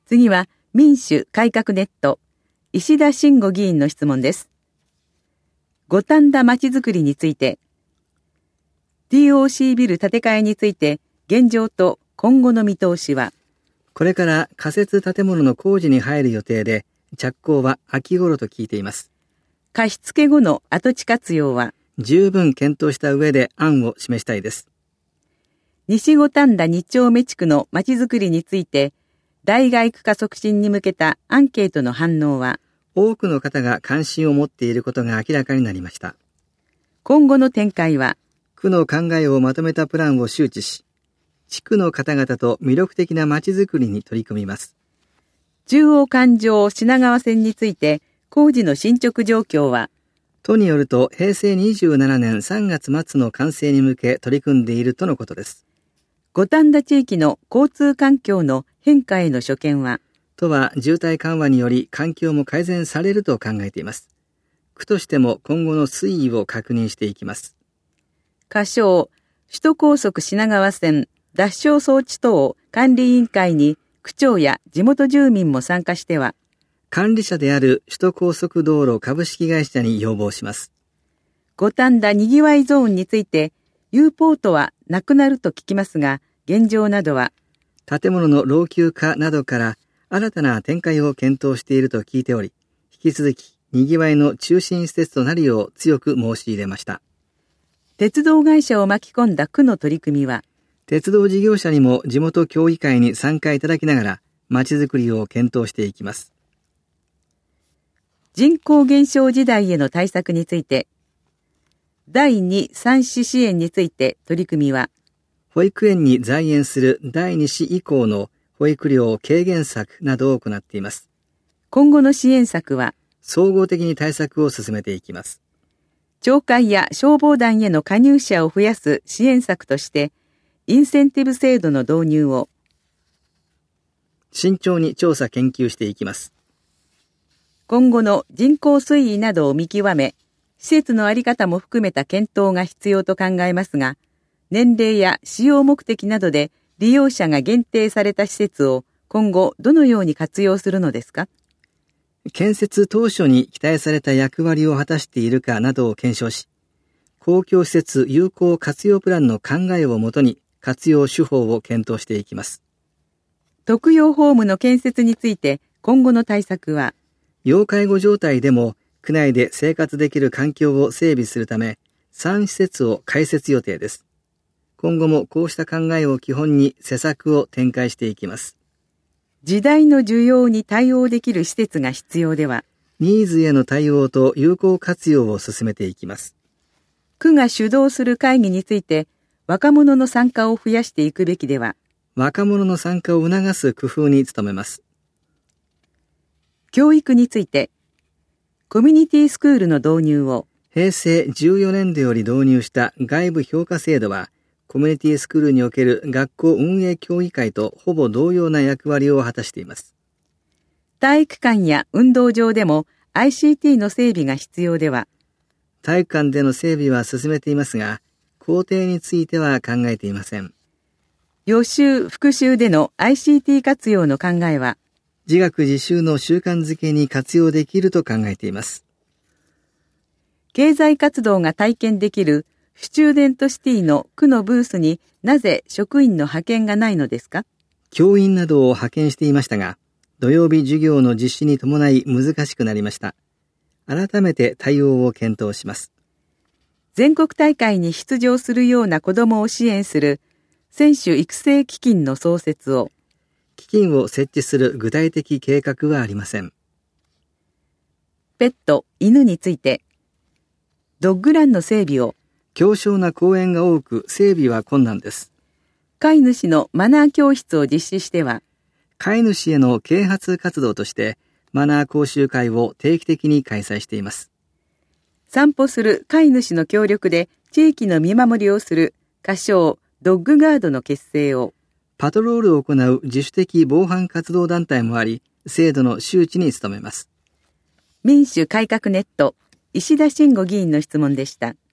次は民主改革ネット、石田真吾議員の質問です。五反田まちづくりについて、TOC ビル建て替えについて、現状と今後の見通しは。 これから仮設建物の工事に入る予定で、着工は秋頃と聞いています。 貸付後の跡地活用は十分検討した上で案を示したいです。 西五反田2丁目地区のまちづくりについて、大街区化促進に向けたアンケートの反応は、 多くの方が関心を持っていることが明らかになりました。 今後の展開は、 区の考えをまとめたプランを周知し、地区の方々と魅力的なまちづくりに取り組みます。 中央環状品川線について工事の進捗状況は、 都によると平成27年3月末の完成に向け取り組んでいるとのことです。 五反田地域の交通環境の変化への所見は、 都は渋滞緩和により環境も改善されると考えています。区としても今後の推移を確認していきます。 仮称、首都高速品川線脱消装置等管理委員会に区長や地元住民も参加しては、 管理者である首都高速道路株式会社に要望します。 五反田にぎわいゾーンについて、U ポートはなくなると聞きますが、現状などは、 建物の老朽化などから新たな展開を検討していると聞いており、引き続きにぎわいの中心施設となるよう強く申し入れました。 鉄道会社を巻き込んだ区の取り組みは、 鉄道事業者にも地元協議会に参加いただきながら、まちづくりを検討していきます。 人口減少時代への対策について、第2産子支援について取り組みは、 保育園に在園する第2子以降の保育料軽減策などを行っています。 今後の支援策は、 総合的に対策を進めていきます。 町会や消防団への加入者を増やす支援策として、インセンティブ制度の導入を慎重に調査研究していきます。 今後の人口推移などを見極め、施設の在り方も含めた検討が必要と考えますが、年齢や使用目的などで利用者が限定された施設を今後どのように活用するのですか？ 建設当初に期待された役割を果たしているかなどを検証し、公共施設有効活用プランの考えをもとに活用手法を検討していきます。 特養ホームの建設について今後の対策は、 要介護状態でも区内で生活できる環境を整備するため、3施設を開設予定です。今後もこうした考えを基本に施策を展開していきます。 時代の需要に対応できる施設が必要では、 ニーズへの対応と有効活用を進めていきます。 区が主導する会議について、若者の参加を増やしていくべきでは、 若者の参加を促す工夫に努めます。 教育について、コミュニティスクールの導入を、 平成14年度より導入した外部評価制度は、コミュニティスクールにおける学校運営協議会とほぼ同様な役割を果たしています。 体育館や運動場でも ICT の整備が必要では、 体育館での整備は進めていますが、校庭については考えていません。 予習・復習での ICT 活用の考えは、 自学自習の習慣づけに活用できると考えています。 経済活動が体験できるスチューデントシティの区のブースになぜ職員の派遣がないのですか？ 教員などを派遣していましたが、土曜日授業の実施に伴い難しくなりました。改めて対応を検討します。 全国大会に出場するような子どもを支援する選手育成基金の創設を、 基金を設置する具体的計画はありません。 ペット・犬について、ドッグランの整備を、 狭小な公園が多く整備は困難です。 飼い主のマナー教室を実施しては、 飼い主への啓発活動としてマナー講習会を定期的に開催しています。 散歩する飼い主の協力で地域の見守りをする仮称ドッグガードの結成を、 パトロールを行う自主的防犯活動団体もあり、制度の周知に努めます。 民主改革ネット、石田真吾議員の質問でした。